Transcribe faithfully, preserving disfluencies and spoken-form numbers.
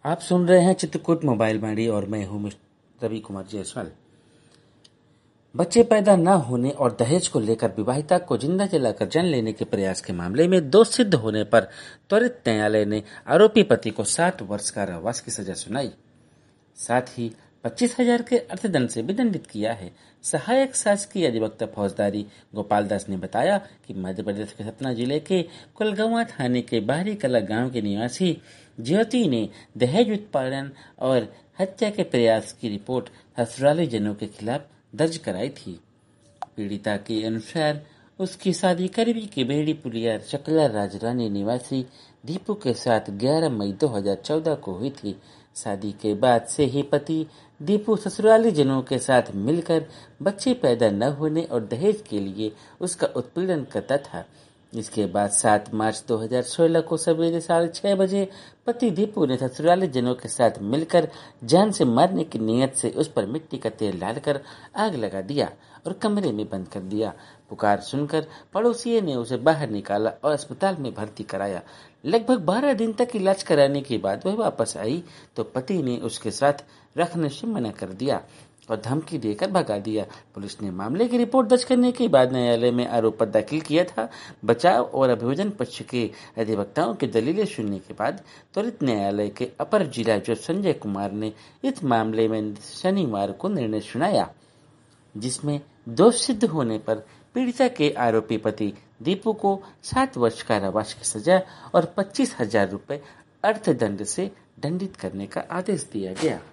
आप सुन रहे हैं चित्रकूट मोबाइल बाड़ी और मैं हूं मिस्टर रवि कुमार जायसवाल। बच्चे पैदा न होने और दहेज को लेकर विवाहिता को जिंदा जलाकर जान लेने के प्रयास के मामले में दोष सिद्ध होने पर त्वरित न्यायालय ने आरोपी पति को सात वर्ष कारावास की सजा सुनाई। साथ ही पच्चीस हजार के अर्थदंड से भी दंडित किया है। सहायक शासकीय अधिवक्ता फौजदारी गोपाल दास ने बताया कि मध्य प्रदेश के सतना जिले के कुलगांवा थाने के बाहरी कला गांव के निवासी ज्योति ने दहेज उत्पादन और हत्या के प्रयास की रिपोर्ट ससुराली जनों के खिलाफ दर्ज कराई थी। पीड़िता के अनुसार उसकी शादी करीबी के बेहड़ी पुलिया चकला राजरानी निवासी दीपू के साथ ग्यारह मई दो हज़ार चौदह को हुई थी। शादी के बाद से ही पति दीपू ससुराली जनों के साथ मिलकर बच्चे पैदा न होने और दहेज के लिए उसका उत्पीड़न करता था। इसके बाद सात मार्च दो हज़ार सोलह को सवेरे साढ़े छह बजे पति दीपू ने ससुराली जनों के साथ मिलकर जान से मारने की नीयत से उस पर मिट्टी का तेल डालकर आग लगा दिया और कमरे में बंद कर दिया। पुकार सुनकर पड़ोसियों ने उसे बाहर निकाला और अस्पताल में भर्ती कराया। लगभग बारह दिन तक इलाज कराने के बाद वह वापस आई तो पति ने उसके साथ रखने से मना कर दिया और धमकी देकर भगा दिया। पुलिस ने मामले की रिपोर्ट दर्ज करने के बाद न्यायालय में आरोप पत्र दाखिल किया था। बचाव और अभियोजन पक्ष के अधिवक्ताओं की दलीलें सुनने के बाद त्वरित न्यायालय के अपर जिला जज संजय कुमार ने इस मामले में शनिवार को निर्णय सुनाया, जिसमें दोष सिद्ध होने पर पीड़िता के आरोपी पति दीपू को सात वर्ष कारावास की सजा और पच्चीस हजार रुपए अर्थदंड से दंडित करने का आदेश दिया गया।